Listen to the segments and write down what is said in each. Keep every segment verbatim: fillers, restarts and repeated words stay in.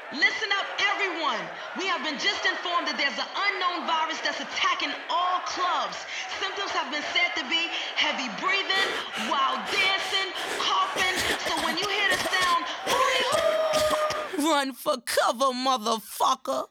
Listen up, everyone. We have been just informed that there's an unknown virus that's attacking all clubs. Symptoms have been said to be heavy breathing, wild dancing, coughing. So when you hear the sound, hooty hoo, run for cover, motherfucker.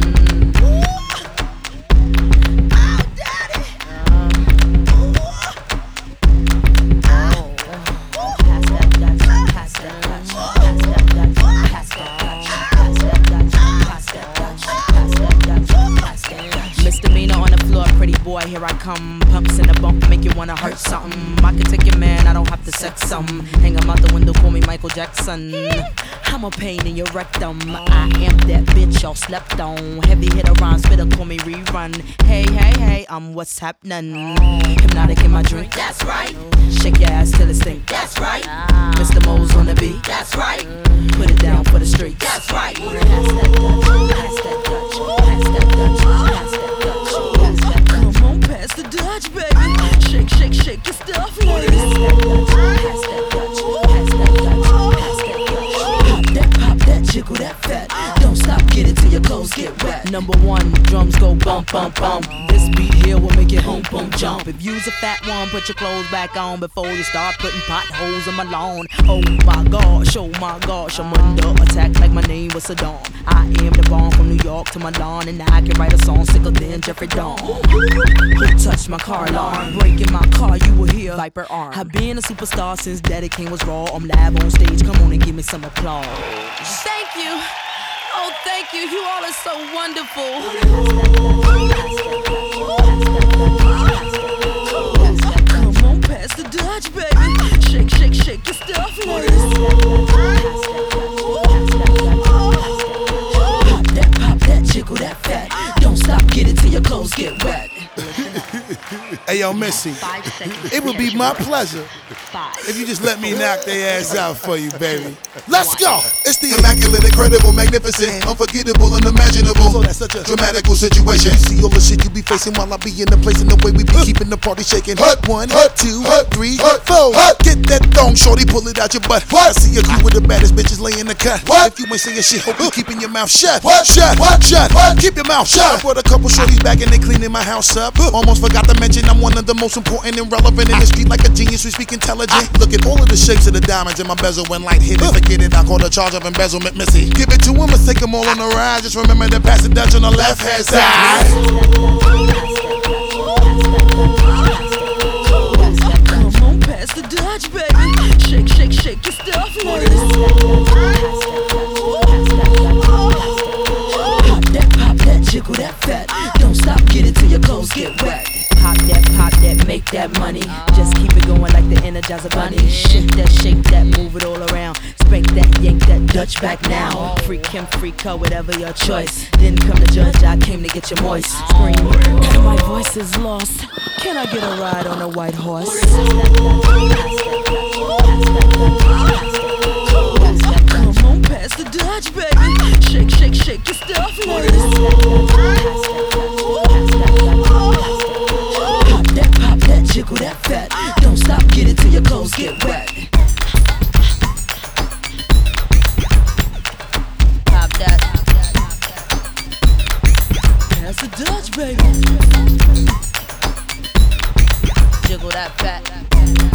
Misdemeanor on the floor, pretty boy, here I come. Pumps in the bump, make you wanna hurt something. I can take your man, I don't have to sex some. Hang him out the window, call me Michael Jackson. I'm a pain in your rectum. I am that bitch y'all slept on. Heavy hitter rhyme, spitter, call me rerun. Hey, hey, hey, I'm what's happening. Hypnotic in my drink, that's right. Shake your ass till it stink, that's right. Mister Mo's on the beat, that's right. Put it down for the street, that's right. Pass that Dutch, pass that Dutch, pass that Dutch, pass that Dutch. Come on, pass the Dutch, baby. Shake, shake, shake your stuff, ladies. Pass that Dutch, pass that Dutch, pass that Dutch, pass that Dutch. Pop that, pop that, jiggle that fat. Don't stop, get it till your clothes get wet. Number one, drums go bump, bump, bump. This beat here will make it boom, boom, jump. If you's a fat one, put your clothes back on before you start putting potholes in my lawn. Oh my gosh, oh my gosh, I'm under attack like my name was Saddam. I am the bomb from New York to Milan, and I can write a song sicker than Jeffrey Dawn. Who touched my car alarm? Breaking my car, you will hear Viper arm. I've been a superstar since Daddy King was raw. I'm live on stage, come on and give me some applause. Thank you. Oh, thank you. You all are so wonderful. Come on, pass the Dutch, baby. Shake, shake, shake your stuff, ladies. Pop that, pop that, jiggle that fat. Don't stop, get it till your clothes get wet. Hey, yo, Missy, it would be my pleasure if you just let me knock their ass out for you, baby. Let's go! It's the immaculate, incredible, magnificent, unforgettable, unimaginable. So that's such a dramatical situation. You see all the shit you be facing while I be in the place and the way we be keeping the party shaking. Hut one, hut two, hut three, hut four. Get that thong, shorty, pull it out your butt. I see a crew with the baddest bitches laying the cut. If you ain't saying shit, hope you keeping your mouth shut. Shut, shut, keep your mouth shut. I brought a couple shorties back and they cleaning my house up. Almost forgot to mention I'm one of the most important and relevant in the street, like a genius. We speak intelligent. Look at all of the shapes of the diamonds in my bezel. When light hit it, forget it. I call the charge of embezzlement, Missy. Give it to him, let's take them all on the ride. Just remember to pass the Dutch on the left hand side. Come on, pass the Dutch, baby. Shake, shake, shake your stuff, ladies. Pop that, pop that, jiggle that fat. Don't stop, get it till your clothes get wet. Pop that, pop that, make that money. Just keep it going like the Energizer Bunny. Shake that, shake that, move it all around. Spank that, yank that Dutch back now. Freak him, freak her, whatever your choice. Didn't come to judge, I came to get you moist. Scream, my voice is lost. Can I get a ride on a white horse? Come on, pass the Dutch, baby. Shake, shake, shake your stuff, ladies. Pop that, pop that, jiggle that fat. Don't stop, get it till your clothes get wet. Pop that. Pass the Dutch, baby. Jiggle that fat.